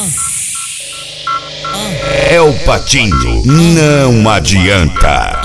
É o Patinho, não adianta.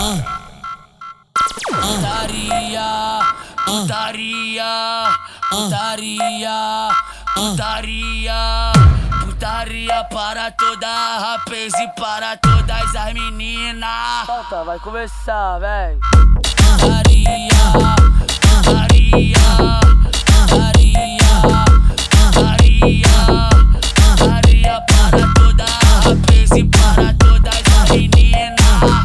Putaria, putaria, putaria, putaria, putaria para toda rapaz e para todas as meninas. Solta, vai começar, véi. Putaria, putaria, putaria, putaria, putaria para toda rapaz e para todas as meninas.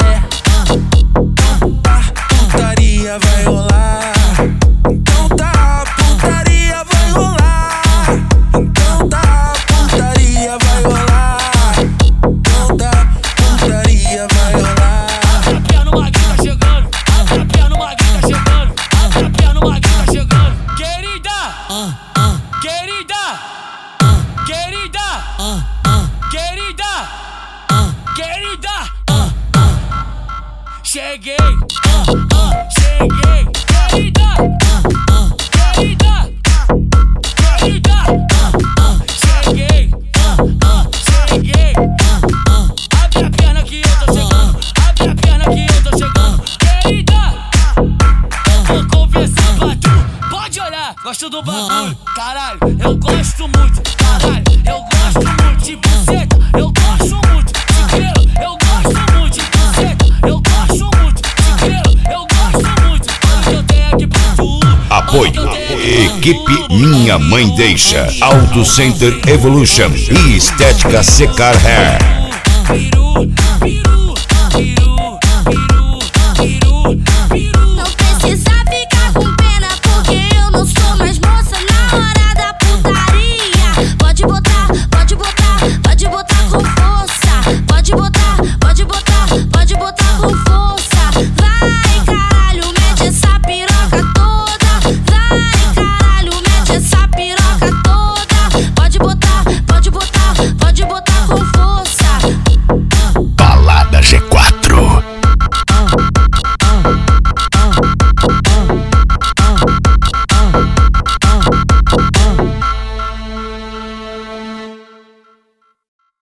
Putaria vai rolar. Então tá, putaria vai rolar. Então tá, putaria vai rolar. Então tá, putaria vai rolar. Abre a perna, o Maguinho tá chegando. Abre a perna, o Maguinho tá chegando. Abre a perna, o Maguinho tá chegando. Querida, querida, querida, querida, querida. Cheguei, cheguei, querida, querida, querida. Cheguei, cheguei. Abre a perna que eu tô chegando. Abre a perna que eu tô chegando. Querida, vou confessar pra tu. Pode olhar, gosto do bagulho. Caralho, eu gosto muito. Caralho, eu gosto muito de buceta. Eu gosto muito de grelo. Eu gosto muito de buceta. Eu gosto muito de grelo. Eu gosto muito. Olha o que eu tenho aqui pra tu. Apoio, equipe Minha Mãe Deixa, Auto Center Evolution e Estética Secar Hair. Piru, piru, piru, piru, piru, piru.